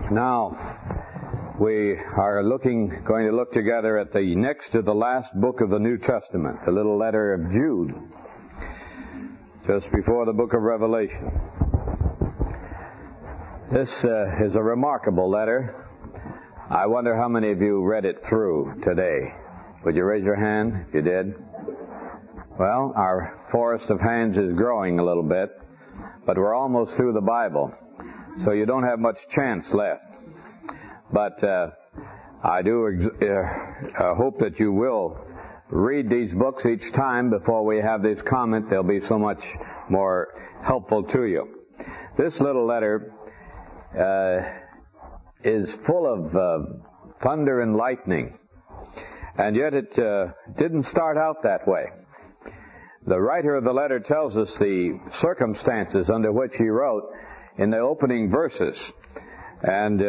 Now, we are going to look together at the next to the last book of the New Testament, the little letter of Jude, just before the book of Revelation. This is a remarkable letter. I wonder how many of you read it through today. Would you raise your hand if you did? Well, our forest of hands is growing a little bit, but we're almost through the Bible, so you don't have much chance left. But I do hope that you will read these books each time before we have this comment. They'll be so much more helpful to you. This little letter is full of thunder and lightning, and yet it didn't start out that way. The writer of the letter tells us the circumstances under which he wrote in the opening verses, and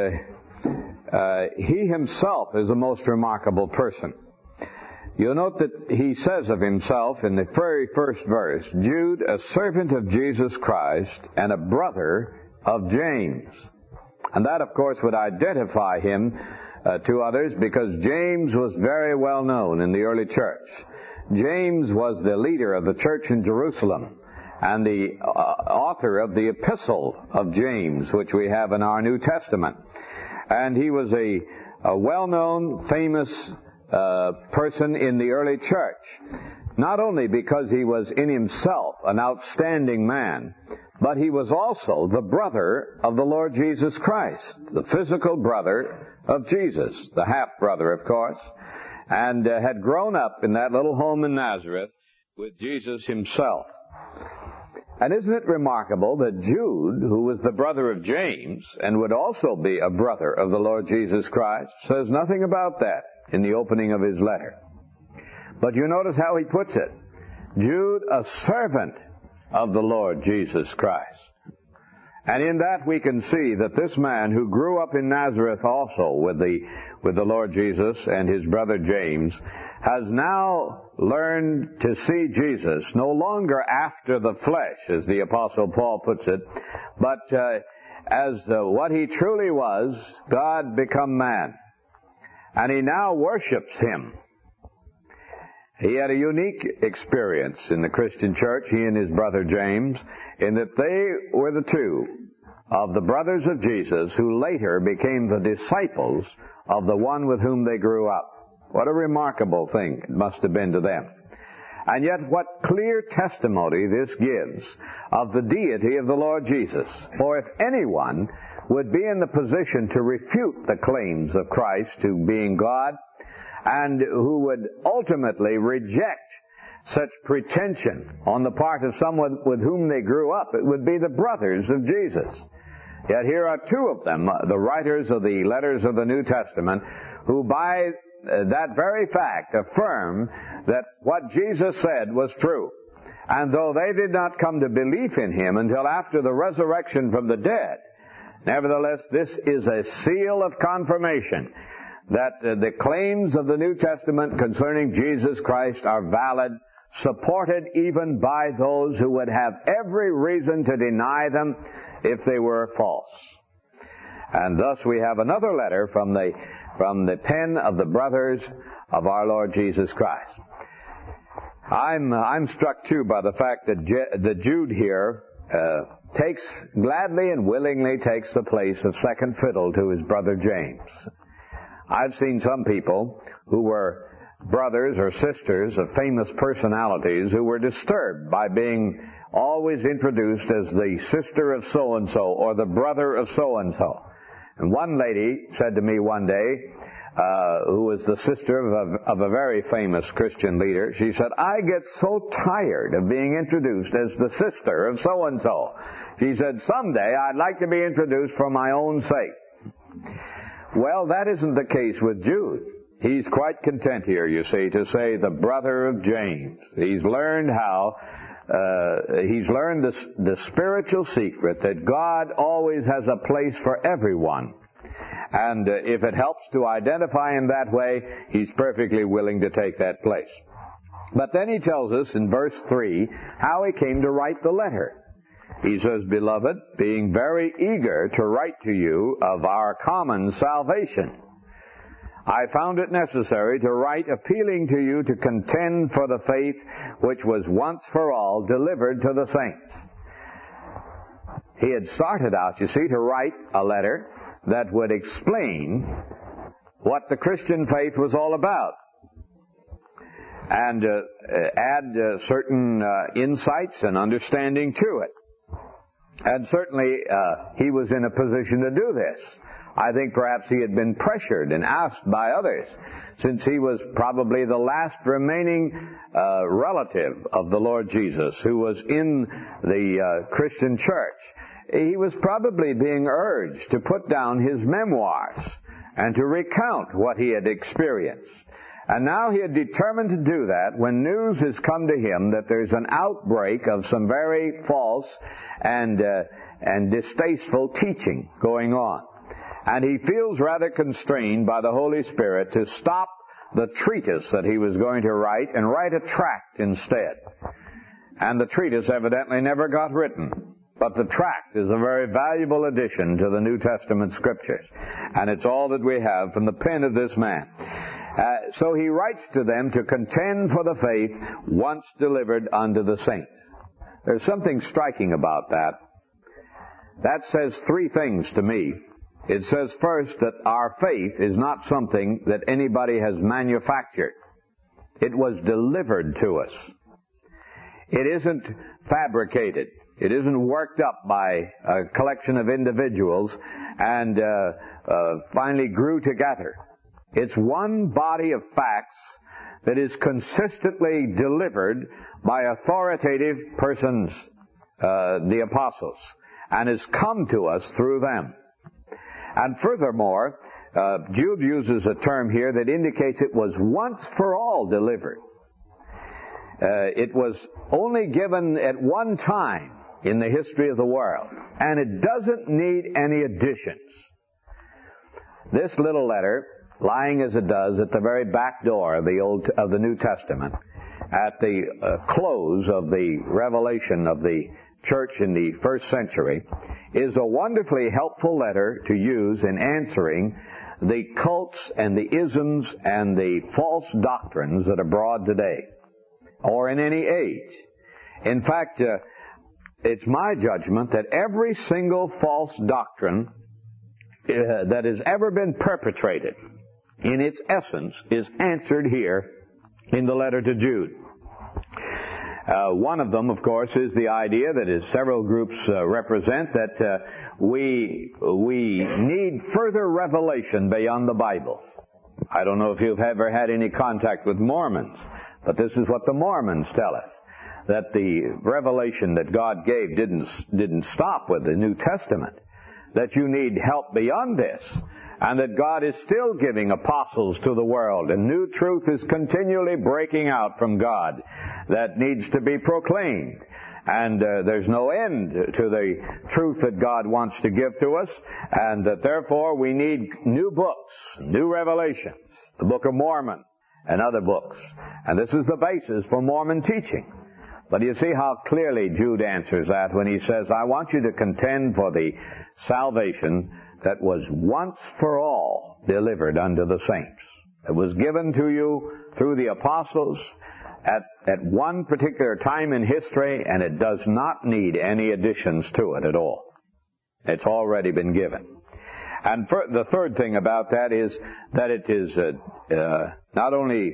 he himself is a most remarkable person. You'll note that he says of himself in the very first verse, Jude, a servant of Jesus Christ and a brother of James. And that, of course, would identify him to others, because James was very well known in the early church. James was the leader of the church in Jerusalem and the author of the epistle of James, which we have in our New Testament. And he was a well-known, famous person in the early church, not only because he was in himself an outstanding man, but he was also the brother of the Lord Jesus Christ, the physical brother of Jesus, the half-brother, of course, and had grown up in that little home in Nazareth with Jesus himself. And isn't it remarkable that Jude, who was the brother of James and would also be a brother of the Lord Jesus Christ, says nothing about that in the opening of his letter. But you notice how he puts it. Jude, a servant of the Lord Jesus Christ. And in that we can see that this man who grew up in Nazareth also with the Lord Jesus and his brother James has now learned to see Jesus no longer after the flesh, as the Apostle Paul puts it, but as what he truly was, God become man. And he now worships him. He had a unique experience in the Christian church, he and his brother James, in that they were the two of the brothers of Jesus who later became the disciples of the one with whom they grew up. What a remarkable thing it must have been to them. And yet what clear testimony this gives of the deity of the Lord Jesus. For if anyone would be in the position to refute the claims of Christ to being God, and who would ultimately reject such pretension on the part of someone with whom they grew up, it would be the brothers of Jesus. Yet here are two of them, the writers of the letters of the New Testament, who by that very fact affirm that what Jesus said was true. And though they did not come to belief in him until after the resurrection from the dead, nevertheless this is a seal of confirmation that the claims of the New Testament concerning Jesus Christ are valid, supported even by those who would have every reason to deny them if they were false. And thus we have another letter from the pen of the brothers of our Lord Jesus Christ. I'm struck too by the fact that Jude here gladly and willingly takes the place of second fiddle to his brother James. I've seen some people who were brothers or sisters of famous personalities who were disturbed by being always introduced as the sister of so-and-so or the brother of so-and-so. And one lady said to me one day, who was the sister of a very famous Christian leader, she said, I get so tired of being introduced as the sister of so-and-so. She said, someday I'd like to be introduced for my own sake. Well, that isn't the case with Jude. He's quite content here, you see, to say the brother of James. He's learned the spiritual secret that God always has a place for everyone. And if it helps to identify him that way, he's perfectly willing to take that place. But then he tells us in verse 3 how he came to write the letter. He says, "Beloved, being very eager to write to you of our common salvation, I found it necessary to write appealing to you to contend for the faith which was once for all delivered to the saints." He had started out, you see, to write a letter that would explain what the Christian faith was all about, and add certain insights and understanding to it. And certainly he was in a position to do this. I think perhaps he had been pressured and asked by others, since he was probably the last remaining relative of the Lord Jesus who was in the Christian church. He was probably being urged to put down his memoirs and to recount what he had experienced. And now he had determined to do that when news has come to him that there's an outbreak of some very false and distasteful teaching going on. And he feels rather constrained by the Holy Spirit to stop the treatise that he was going to write and write a tract instead. And the treatise evidently never got written. But the tract is a very valuable addition to the New Testament Scriptures. And it's all that we have from the pen of this man. So he writes to them to contend for the faith once delivered unto the saints. There's something striking about that. That says three things to me. It says first that our faith is not something that anybody has manufactured. It was delivered to us. It isn't fabricated. It isn't worked up by a collection of individuals and finally grew together. It's one body of facts that is consistently delivered by authoritative persons, the apostles, and has come to us through them. And furthermore, Jude uses a term here that indicates it was once for all delivered. It was only given at one time in the history of the world, and it doesn't need any additions. This little letter, lying as it does at the very back door of the New Testament, at the close of the revelation of the church in the first century, is a wonderfully helpful letter to use in answering the cults and the isms and the false doctrines that are abroad today, or in any age. In fact, it's my judgment that every single false doctrine that has ever been perpetrated, in its essence, is answered here in the letter to Jude. One of them, of course, is the idea that several groups represent, that we need further revelation beyond the Bible. I don't know if you've ever had any contact with Mormons, but this is what the Mormons tell us, that the revelation that God gave didn't stop with the New Testament, that you need help beyond this, and that God is still giving apostles to the world, and new truth is continually breaking out from God that needs to be proclaimed. And there's no end to the truth that God wants to give to us, and that therefore we need new books, new revelations, the Book of Mormon and other books. And this is the basis for Mormon teaching. But you see how clearly Jude answers that when he says, I want you to contend for the salvation that was once for all delivered unto the saints. It was given to you through the apostles at one particular time in history, and it does not need any additions to it at all. It's already been given. And the third thing about that is that it is not only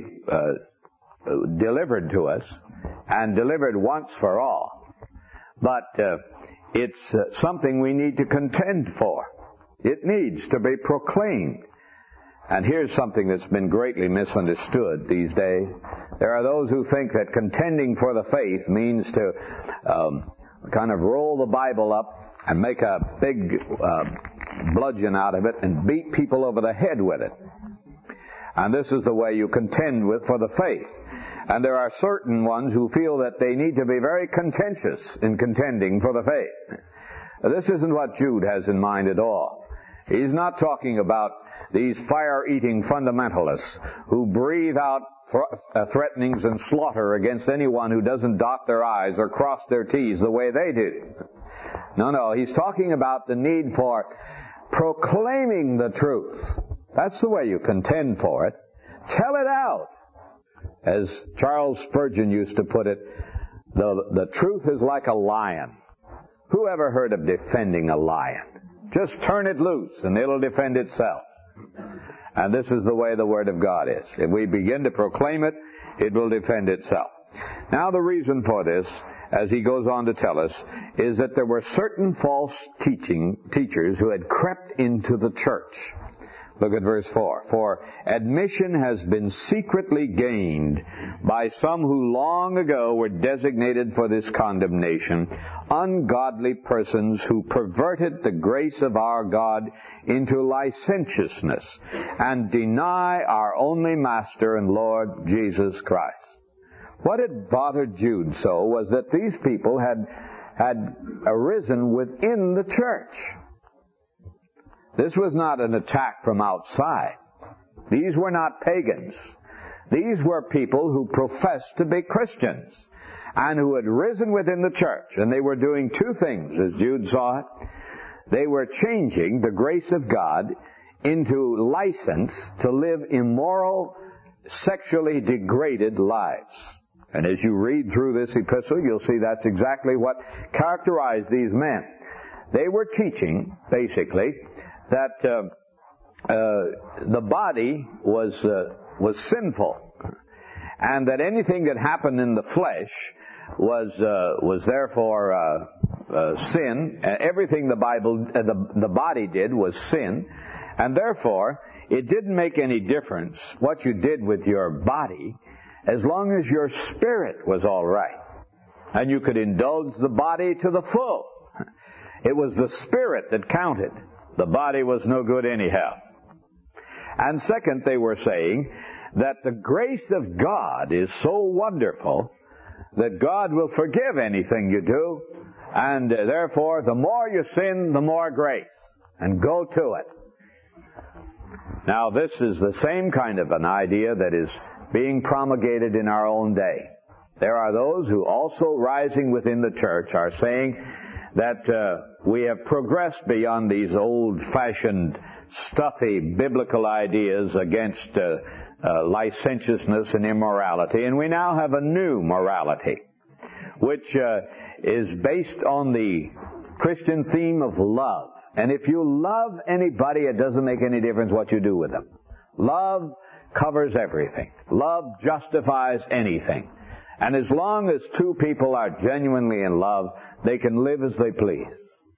delivered to us and delivered once for all, but it's something we need to contend for. It needs to be proclaimed. And here's something that's been greatly misunderstood these days. There are those who think that contending for the faith means to kind of roll the Bible up and make a big bludgeon out of it and beat people over the head with it. And this is the way you contend for the faith. And there are certain ones who feel that they need to be very contentious in contending for the faith. This isn't what Jude has in mind at all. He's not talking about these fire-eating fundamentalists who breathe out threatenings and slaughter against anyone who doesn't dot their I's or cross their T's the way they do. No, he's talking about the need for proclaiming the truth. That's the way you contend for it. Tell it out. As Charles Spurgeon used to put it, the truth is like a lion. Who ever heard of defending a lion? Just turn it loose and it'll defend itself. And this is the way the Word of God is. If we begin to proclaim it, it will defend itself. Now the reason for this, as he goes on to tell us, is that there were certain false teachers who had crept into the church. Look at verse 4. For admission has been secretly gained by some who long ago were designated for this condemnation, ungodly persons who perverted the grace of our God into licentiousness and deny our only Master and Lord Jesus Christ. What had bothered Jude so was that these people had arisen within the church. This was not an attack from outside. These were not pagans. These were people who professed to be Christians and who had risen within the church. And they were doing two things, as Jude saw it. They were changing the grace of God into license to live immoral, sexually degraded lives. And as you read through this epistle, you'll see that's exactly what characterized these men. They were teaching, basically, that the body was sinful, and that anything that happened in the flesh was therefore sin. Everything the body did was sin, and therefore it didn't make any difference what you did with your body as long as your spirit was all right, and you could indulge the body to the full. It was the spirit that counted. The body was no good anyhow. And second, they were saying that the grace of God is so wonderful that God will forgive anything you do, and therefore the more you sin, the more grace. And go to it. Now this is the same kind of an idea that is being promulgated in our own day. There are those who also rising within the church are saying that we have progressed beyond these old-fashioned, stuffy, biblical ideas against licentiousness and immorality, and we now have a new morality, which is based on the Christian theme of love. And if you love anybody, it doesn't make any difference what you do with them. Love covers everything. Love justifies anything. And as long as two people are genuinely in love, they can live as they please.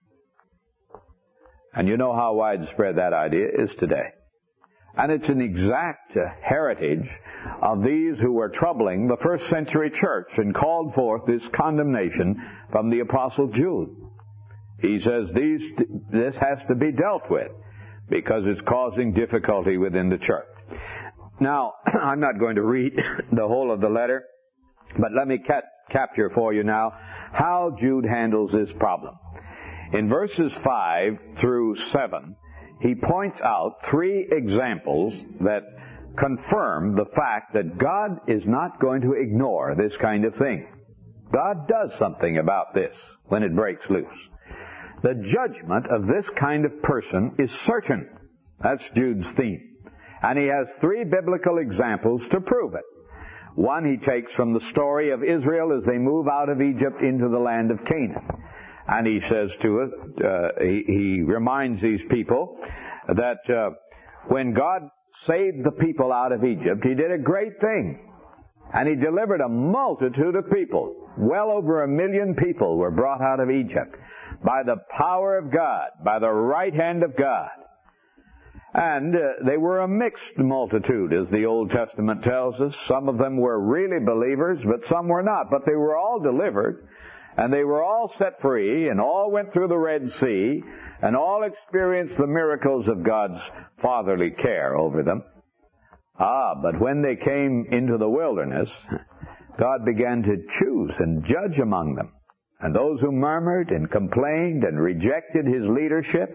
And you know how widespread that idea is today. And it's an exact heritage of these who were troubling the first century church and called forth this condemnation from the Apostle Jude. He says this has to be dealt with because it's causing difficulty within the church. Now, I'm not going to read the whole of the letter, but let me capture for you now how Jude handles this problem. In verses 5 through 7, he points out three examples that confirm the fact that God is not going to ignore this kind of thing. God does something about this when it breaks loose. The judgment of this kind of person is certain. That's Jude's theme. And he has three biblical examples to prove it. One he takes from the story of Israel as they move out of Egypt into the land of Canaan. And he says to it, he reminds these people that when God saved the people out of Egypt, He did a great thing. And He delivered a multitude of people. Well over 1 million people were brought out of Egypt by the power of God, by the right hand of God. And they were a mixed multitude, as the Old Testament tells us. Some of them were really believers, but some were not. But they were all delivered, and they were all set free, and all went through the Red Sea, and all experienced the miracles of God's fatherly care over them. But when they came into the wilderness, God began to choose and judge among them. And those who murmured and complained and rejected His leadership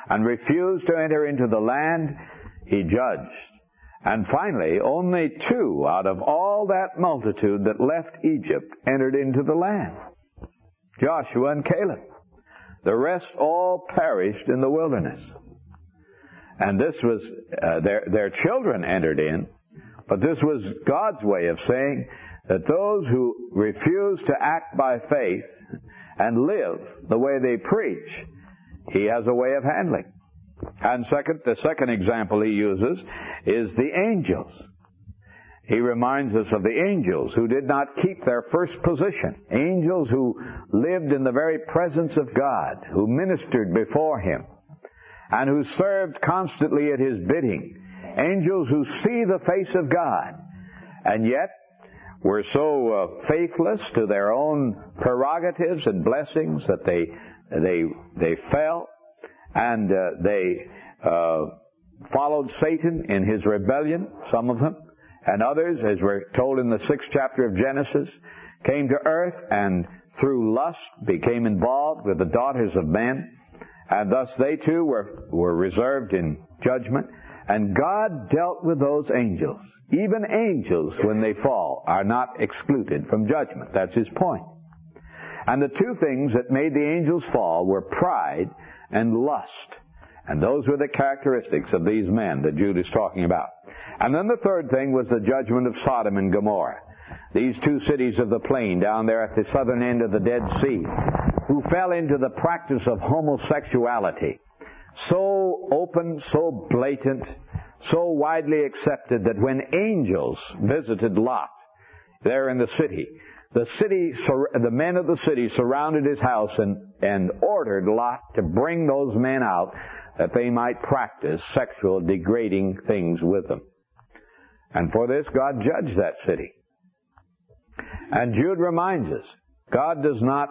and refused to enter into the land, he judged. And finally, only 2 out of all that multitude that left Egypt entered into the land. Joshua and Caleb. The rest all perished in the wilderness. And this was, their children entered in, but this was God's way of saying that those who refuse to act by faith and live the way they preach, he has a way of handling. And the second example he uses is the angels. He reminds us of the angels who did not keep their first position. Angels who lived in the very presence of God, who ministered before Him, and who served constantly at His bidding. Angels who see the face of God, and yet were so faithless to their own prerogatives and blessings that they fell, and they followed Satan in his rebellion, some of them. And others, as we're told in the 6th chapter of Genesis, came to earth and through lust became involved with the daughters of men. And thus they too were reserved in judgment. And God dealt with those angels. Even angels, when they fall, are not excluded from judgment. That's his point. And the 2 things that made the angels fall were pride and lust. And those were the characteristics of these men that Jude is talking about. And then the 3rd thing was the judgment of Sodom and Gomorrah. These 2 cities of the plain down there at the southern end of the Dead Sea, who fell into the practice of homosexuality. So open, so blatant, so widely accepted that when angels visited Lot there in the city, the men of the city surrounded his house and ordered Lot to bring those men out that they might practice sexual degrading things with them. And for this, God judged that city. And Jude reminds us, God does not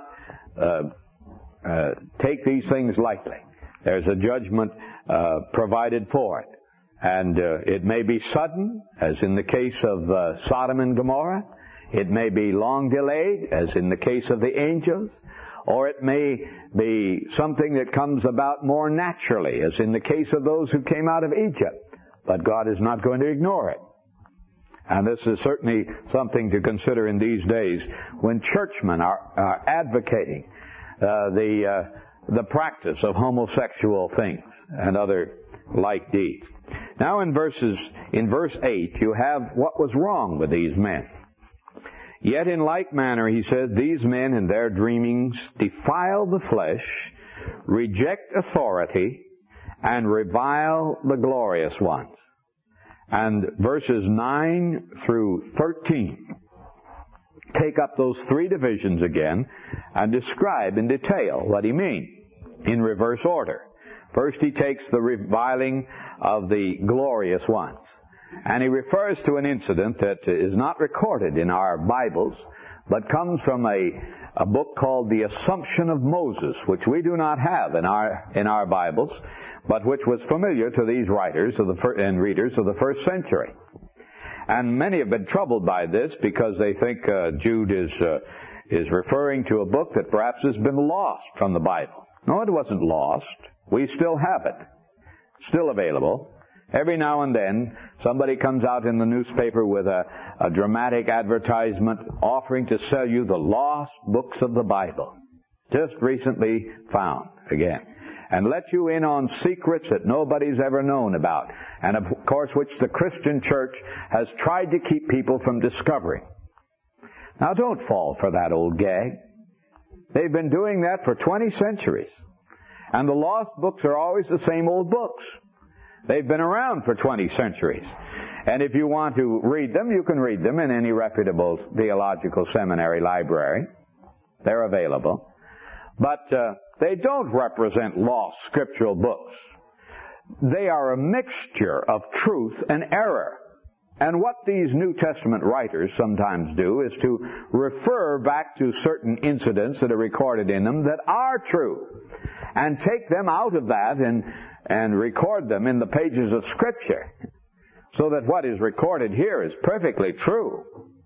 take these things lightly. There's a judgment provided for it. And it may be sudden, as in the case of Sodom and Gomorrah. It may be long delayed, as in the case of the angels. Or it may be something that comes about more naturally, as in the case of those who came out of Egypt. But God is not going to ignore it. And this is certainly something to consider in these days when churchmen are advocating the practice of homosexual things and other like deeds. Now in verse 8, you have what was wrong with these men. Yet in like manner, he says, these men in their dreamings defile the flesh, reject authority, and revile the glorious ones. And verses 9 through 13 take up those 3 divisions again and describe in detail what he means in reverse order. First, he takes the reviling of the glorious ones. And he refers to an incident that is not recorded in our Bibles, but comes from a book called The Assumption of Moses, which we do not have in our Bibles, but which was familiar to these writers and readers of the first century. And many have been troubled by this because they think Jude is referring to a book that perhaps has been lost from the Bible. No, it wasn't lost. We still have it. Still available. Every now and then, somebody comes out in the newspaper with a dramatic advertisement offering to sell you the lost books of the Bible. Just recently found again. And let you in on secrets that nobody's ever known about. And of course, which the Christian church has tried to keep people from discovering. Now don't fall for that old gag. They've been doing that for 20 centuries. And the lost books are always the same old books. They've been around for 20 centuries. And if you want to read them, you can read them in any reputable theological seminary library. They're available. But they don't represent lost scriptural books. They are a mixture of truth and error. And what these New Testament writers sometimes do is to refer back to certain incidents that are recorded in them that are true, and take them out of that and record them in the pages of Scripture, so that what is recorded here is perfectly true.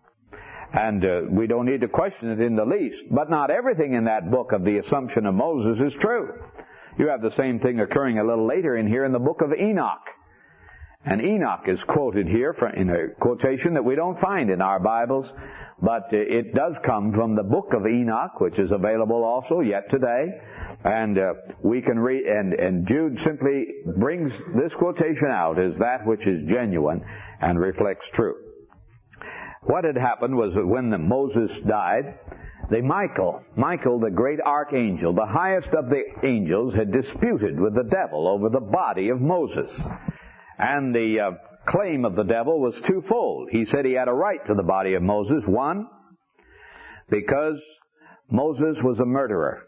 And we don't need to question it in the least. But not everything in that book of the Assumption of Moses is true. You have the same thing occurring a little later in here in the book of Enoch. And Enoch is quoted here in a quotation that we don't find in our Bibles, but it does come from the book of Enoch, which is available also yet today. And we can read, and Jude simply brings this quotation out as that which is genuine and reflects truth. What had happened was that when Moses died, Michael, the great archangel, the highest of the angels, had disputed with the devil over the body of Moses. And the claim of the devil was twofold. He said he had a right to the body of Moses. One, because Moses was a murderer.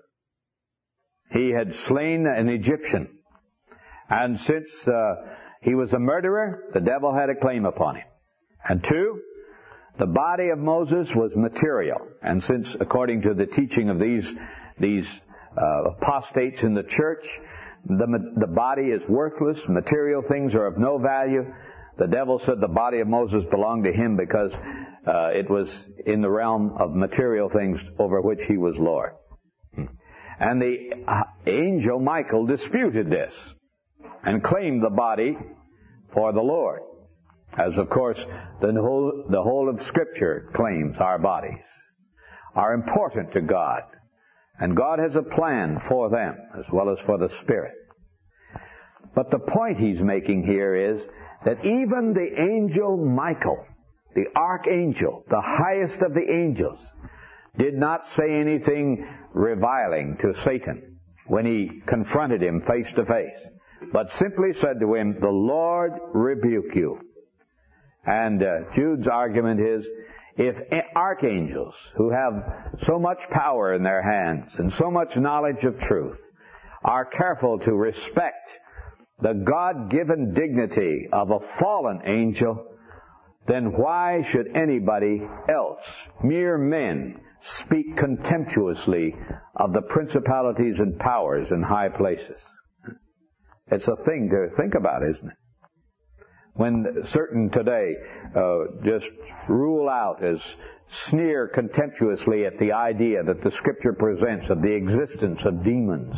He had slain an Egyptian. And since he was a murderer, the devil had a claim upon him. And two, the body of Moses was material. And since, according to the teaching of these apostates in the church, the body is worthless, material things are of no value, the devil said the body of Moses belonged to him because it was in the realm of material things over which he was Lord. And the angel Michael disputed this and claimed the body for the Lord. As, of course, the whole of Scripture claims our bodies are important to God. And God has a plan for them as well as for the Spirit. But the point he's making here is that even the angel Michael, the archangel, the highest of the angels, did not say anything reviling to Satan when he confronted him face to face, but simply said to him, "The Lord rebuke you." And Jude's argument is, if archangels, who have so much power in their hands and so much knowledge of truth, are careful to respect the God-given dignity of a fallen angel, then why should anybody else, mere men, speak contemptuously of the principalities and powers in high places? It's a thing to think about, isn't it? When certain today just rule out, as sneer contemptuously at the idea that the Scripture presents of the existence of demons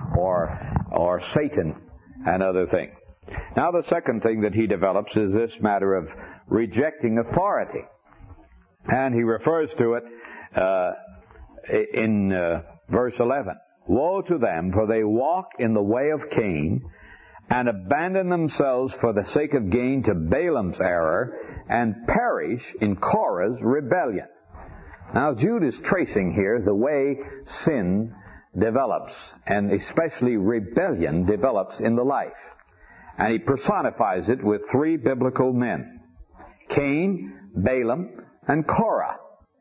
or Satan and other things. Now the second thing that he develops is this matter of rejecting authority. And he refers to it in verse 11. "Woe to them, for they walk in the way of Cain, and abandon themselves for the sake of gain to Balaam's error, and perish in Korah's rebellion." Now Jude is tracing here the way sin develops, and especially rebellion develops in the life. And he personifies it with three biblical men: Cain, Balaam, and Korah.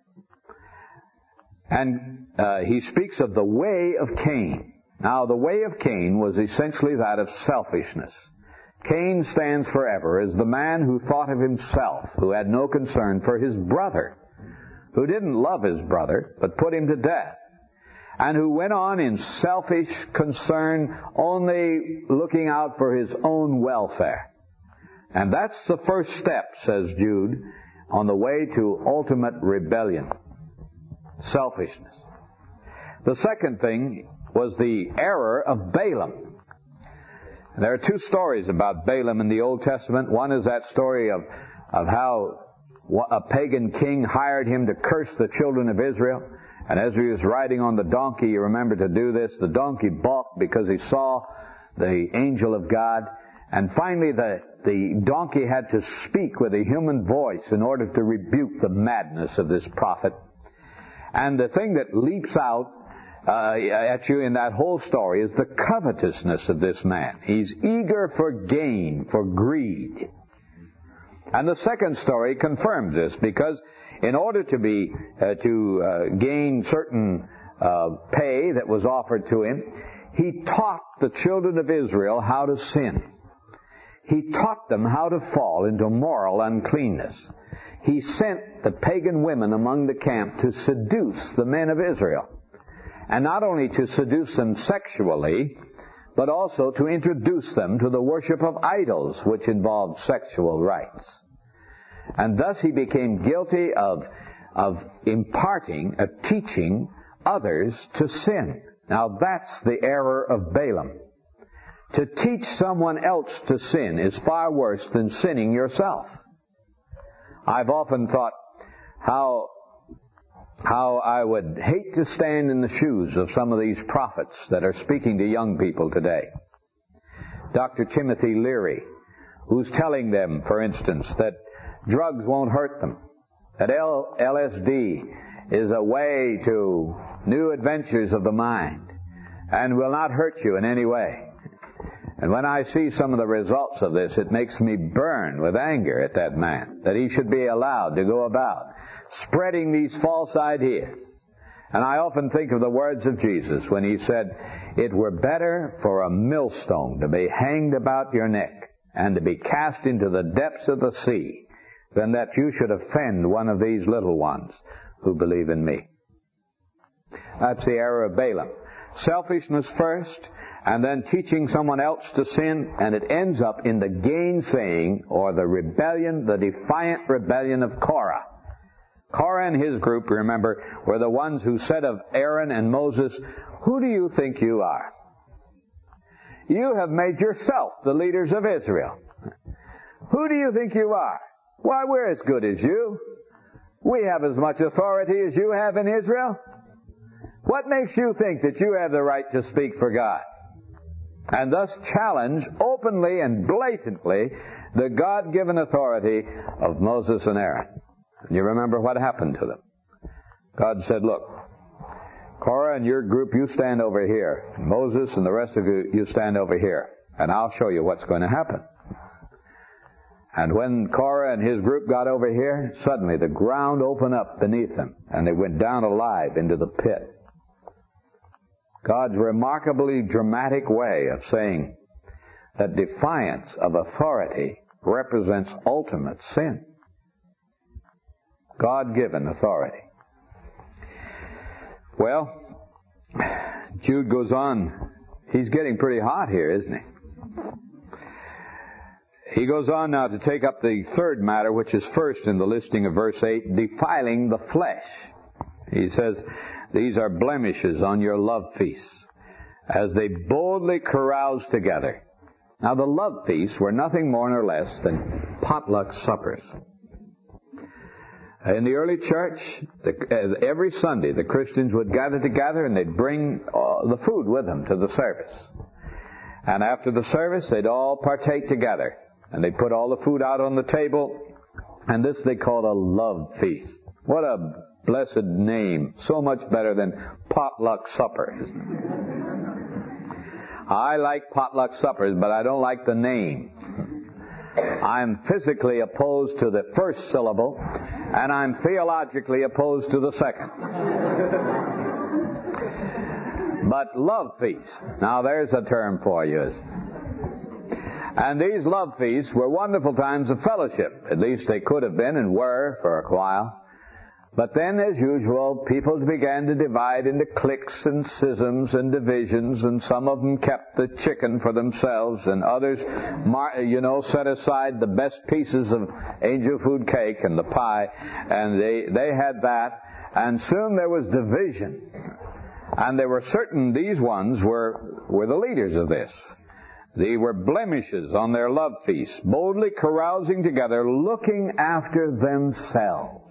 And he speaks of the way of Cain. Now, the way of Cain was essentially that of selfishness. Cain stands forever as the man who thought of himself, who had no concern for his brother, who didn't love his brother, but put him to death, and who went on in selfish concern, only looking out for his own welfare. And that's the first step, says Jude, on the way to ultimate rebellion. Selfishness. The second thing was the error of Balaam. There are two stories about Balaam in the Old Testament. One is that story of how a pagan king hired him to curse the children of Israel. And as he was riding on the donkey, you remember to do this, the donkey balked because he saw the angel of God. And finally the donkey had to speak with a human voice in order to rebuke the madness of this prophet. And the thing that leaps out at you in that whole story is the covetousness of this man. He's eager for gain, for greed. And the second story confirms this, because in order to gain certain pay that was offered to him, he taught the children of Israel how to sin. He taught them how to fall into moral uncleanness. He sent the pagan women among the camp to seduce the men of Israel. And not only to seduce them sexually, but also to introduce them to the worship of idols, which involved sexual rites. And thus he became guilty of imparting, of teaching others to sin. Now that's the error of Balaam. To teach someone else to sin is far worse than sinning yourself. I've often thought how I would hate to stand in the shoes of some of these prophets that are speaking to young people today. Dr. Timothy Leary, who's telling them, for instance, that drugs won't hurt them, that LSD is a way to new adventures of the mind and will not hurt you in any way. And when I see some of the results of this, it makes me burn with anger at that man, that he should be allowed to go about spreading these false ideas. And I often think of the words of Jesus when he said, "It were better for a millstone to be hanged about your neck and to be cast into the depths of the sea than that you should offend one of these little ones who believe in me." That's the error of Balaam. Selfishness first, and then teaching someone else to sin, and it ends up in the gainsaying or the rebellion, the defiant rebellion of Korah. Korah and his group, remember, were the ones who said of Aaron and Moses, "Who do you think you are? You have made yourself the leaders of Israel. Who do you think you are? Why, we're as good as you. We have as much authority as you have in Israel. What makes you think that you have the right to speak for God?" And thus challenge openly and blatantly the God-given authority of Moses and Aaron. And you remember what happened to them. God said, "Look, Korah and your group, you stand over here. Moses and the rest of you stand over here. And I'll show you what's going to happen." And when Korah and his group got over here, suddenly the ground opened up beneath them, and they went down alive into the pit. God's remarkably dramatic way of saying that defiance of authority represents ultimate sin. God-given authority. Well, Jude goes on. He's getting pretty hot here, isn't he? He goes on now to take up the third matter, which is first in the listing of verse 8, defiling the flesh. He says, "These are blemishes on your love feasts, as they boldly carouse together." Now the love feasts were nothing more nor less than potluck suppers. In the early church, every Sunday the Christians would gather together and they'd bring the food with them to the service. And after the service, they'd all partake together. And they'd put all the food out on the table. And this they called a love feast. What a blessed name. So much better than potluck supper. I like potluck suppers, but I don't like the name. I'm physically opposed to the first syllable, and I'm theologically opposed to the second. But love feast. Now there's a term for you. And these love feasts were wonderful times of fellowship. At least they could have been and were for a while. But then, as usual, people began to divide into cliques and schisms and divisions, and some of them kept the chicken for themselves, and others, set aside the best pieces of angel food cake and the pie, and they had that, and soon there was division. And there were certain, these ones were the leaders of this. They were blemishes on their love feast, boldly carousing together, looking after themselves.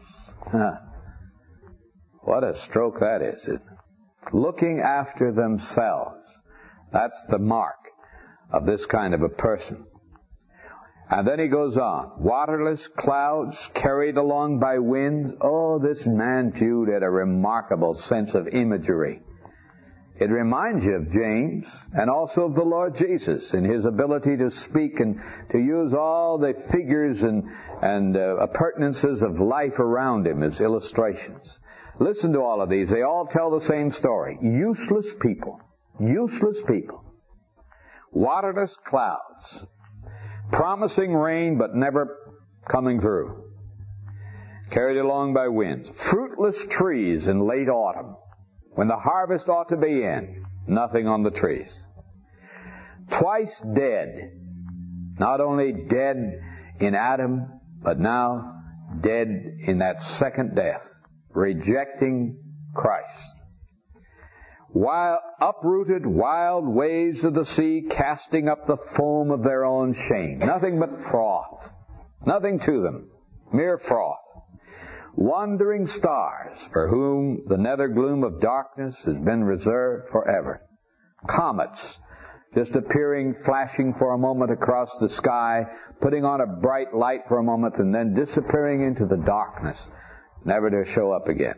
What a stroke that is, isn't it? Looking after themselves. That's the mark of this kind of a person. And then he goes on. Waterless clouds carried along by winds. Oh, this man Jude had a remarkable sense of imagery. It reminds you of James and also of the Lord Jesus in his ability to speak and to use all the figures and appurtenances of life around him as illustrations. Listen to all of these. They all tell the same story. Useless people. Useless people. Waterless clouds. Promising rain but never coming through. Carried along by winds. Fruitless trees in late autumn. When the harvest ought to be in, nothing on the trees. Twice dead. Not only dead in Adam, but now dead in that second death. Rejecting Christ. uprooted wild waves of the sea, casting up the foam of their own shame. Nothing but froth. Nothing to them. Mere froth. Wandering stars, for whom the nether gloom of darkness has been reserved forever. Comets, just appearing, flashing for a moment across the sky, putting on a bright light for a moment, and then disappearing into the darkness, never to show up again.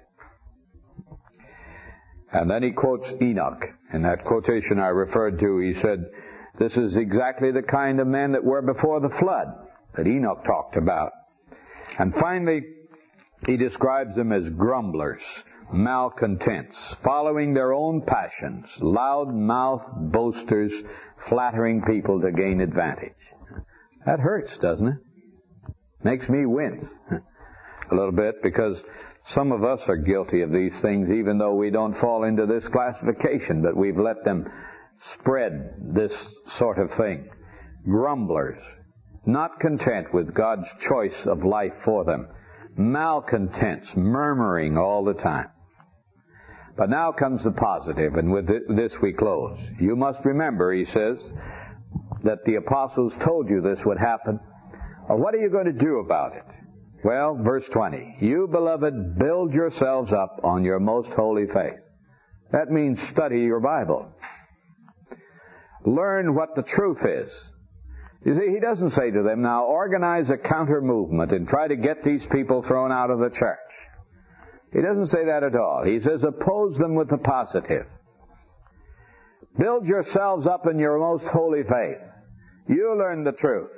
And then he quotes Enoch. In that quotation I referred to, he said, this is exactly the kind of men that were before the flood that Enoch talked about. And finally, he describes them as grumblers, malcontents, following their own passions, loud-mouthed boasters, flattering people to gain advantage. That hurts, doesn't it? Makes me wince a little bit, because some of us are guilty of these things, even though we don't fall into this classification, but we've let them spread this sort of thing. Grumblers, not content with God's choice of life for them. Malcontents, murmuring all the time. But now comes the positive, and with this we close. You must remember, he says, that the apostles told you this would happen. Well, what are you going to do about it? Well, verse 20, you, beloved, build yourselves up on your most holy faith. That means study your Bible. Learn what the truth is. You see, he doesn't say to them, now organize a counter movement and try to get these people thrown out of the church. He doesn't say that at all. He says, oppose them with the positive. Build yourselves up in your most holy faith. You learn the truth.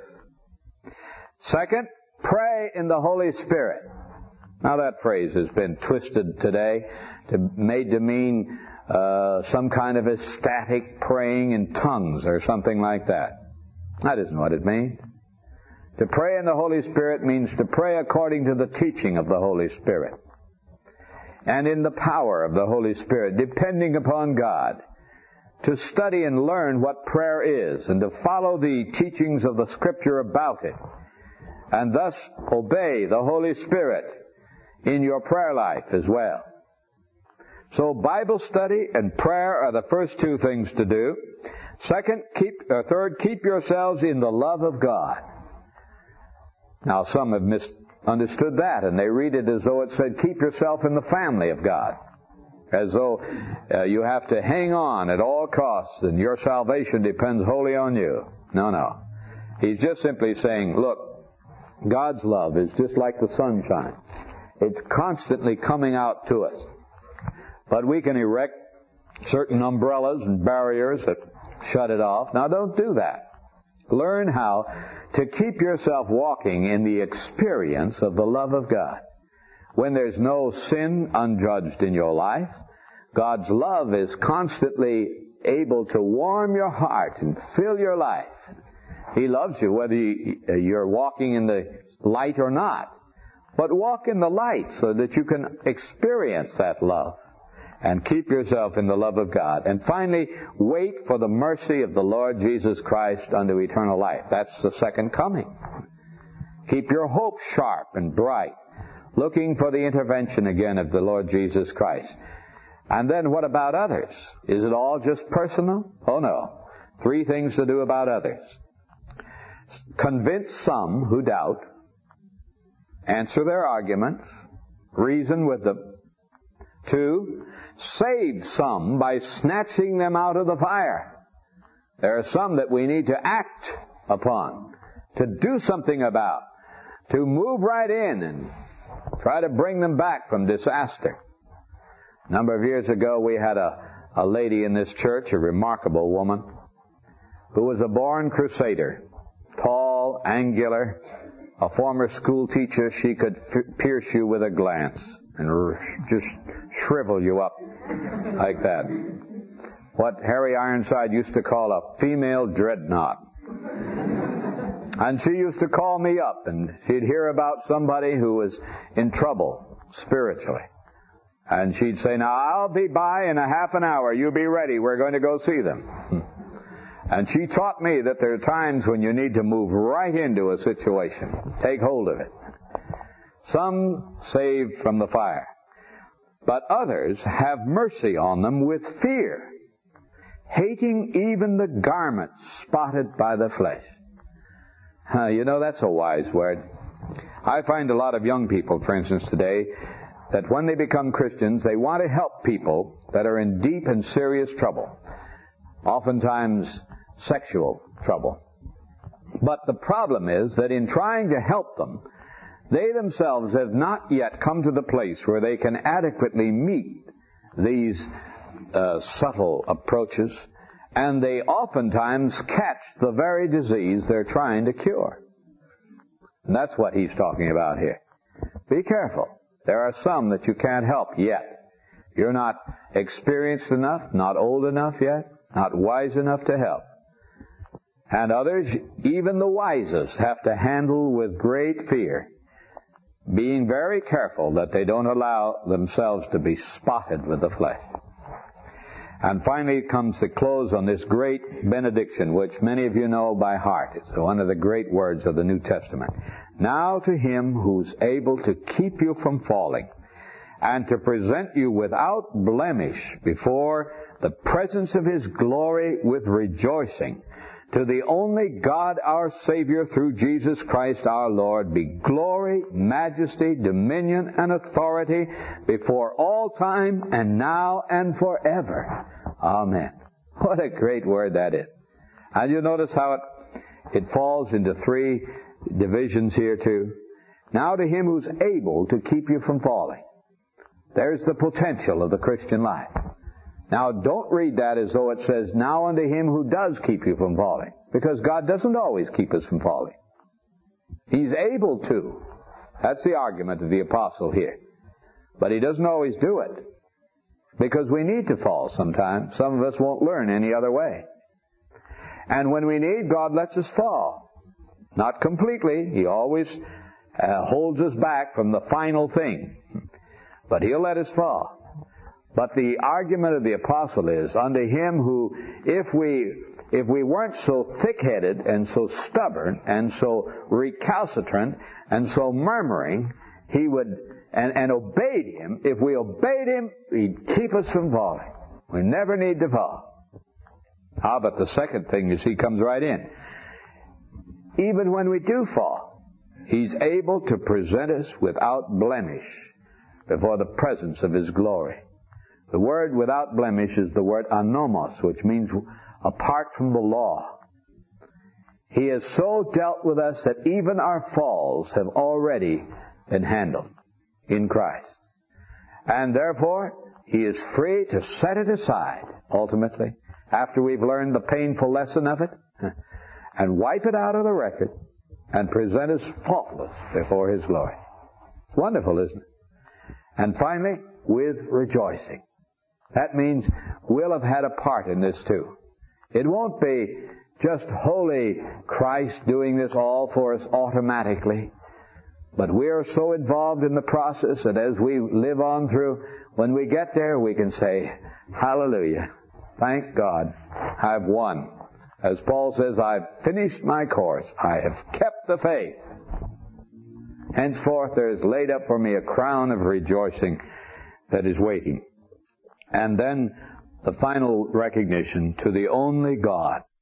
Second, pray in the Holy Spirit. Now that phrase has been twisted today, made to mean some kind of ecstatic praying in tongues or something like that. That isn't what it means. To pray in the Holy Spirit means to pray according to the teaching of the Holy Spirit and in the power of the Holy Spirit, depending upon God, to study and learn what prayer is and to follow the teachings of the Scripture about it, and thus obey the Holy Spirit in your prayer life as well. So Bible study and prayer are the first two things to do. Third, keep yourselves in the love of God. Now some have misunderstood that, and they read it as though it said, keep yourself in the family of God. As though you have to hang on at all costs and your salvation depends wholly on you. No. He's just simply saying, look, God's love is just like the sunshine. It's constantly coming out to us. But we can erect certain umbrellas and barriers that shut it off. Now don't do that. Learn how to keep yourself walking in the experience of the love of God. When there's no sin unjudged in your life, God's love is constantly able to warm your heart and fill your life. He loves you whether you're walking in the light or not. But walk in the light so that you can experience that love and keep yourself in the love of God. And finally, wait for the mercy of the Lord Jesus Christ unto eternal life. That's the second coming. Keep your hope sharp and bright, looking for the intervention again of the Lord Jesus Christ. And then what about others? Is it all just personal? Oh no. 3 things to do about others. Convince some who doubt. Answer their arguments. Reason with them. 2, save some by snatching them out of the fire. There are some that we need to act upon, to do something about, to move right in and try to bring them back from disaster. A number of years ago, we had a lady in this church, a remarkable woman, who was a born crusader. Tall, angular, a former school teacher. She could pierce you with a glance and just shrivel you up like that. What Harry Ironside used to call a female dreadnought. And she used to call me up, and she'd hear about somebody who was in trouble spiritually. And she'd say, now I'll be by in a half an hour. You be ready. We're going to go see them. And she taught me that there are times when you need to move right into a situation. Take hold of it. Some saved from the fire. But others have mercy on them with fear, hating even the garments spotted by the flesh. You know, that's a wise word. I find a lot of young people, for instance, today, that when they become Christians, they want to help people that are in deep and serious trouble, oftentimes sexual trouble. But the problem is that in trying to help them, they themselves have not yet come to the place where they can adequately meet these subtle approaches, and they oftentimes catch the very disease they're trying to cure. And that's what he's talking about here. Be careful. There are some that you can't help yet. You're not experienced enough, not old enough yet, not wise enough to help. And others, even the wisest, have to handle with great fear, being very careful that they don't allow themselves to be spotted with the flesh. And finally comes the close on this great benediction, which many of you know by heart. It's one of the great words of the New Testament. Now to him who's able to keep you from falling and to present you without blemish before the presence of his glory with rejoicing, to the only God our Savior through Jesus Christ our Lord, be glory, majesty, dominion, and authority before all time and now and forever. Amen. What a great word that is. And you notice how it falls into three divisions here too. Now to him who's able to keep you from falling. There's the potential of the Christian life. Now, don't read that as though it says, now unto him who does keep you from falling. Because God doesn't always keep us from falling. He's able to. That's the argument of the apostle here. But he doesn't always do it. Because we need to fall sometimes. Some of us won't learn any other way. And when we need, God lets us fall. Not completely. He always holds us back from the final thing. But he'll let us fall. But the argument of the apostle is, unto him who, if we weren't so thick-headed and so stubborn and so recalcitrant and so murmuring, he would, and obeyed him, if we obeyed him, he'd keep us from falling. We never need to fall. But the second thing, you see, comes right in. Even when we do fall, he's able to present us without blemish before the presence of his glory. The word without blemish is the word anomos, which means apart from the law. He has so dealt with us that even our falls have already been handled in Christ. And therefore, he is free to set it aside, ultimately, after we've learned the painful lesson of it, and wipe it out of the record, and present us faultless before his glory. Wonderful, isn't it? And finally, with rejoicing. That means we'll have had a part in this too. It won't be just holy Christ doing this all for us automatically. But we are so involved in the process that as we live on through, when we get there, we can say, hallelujah. Thank God, I've won. As Paul says, I've finished my course. I have kept the faith. Henceforth there is laid up for me a crown of rejoicing that is waiting. And then the final recognition, to the only God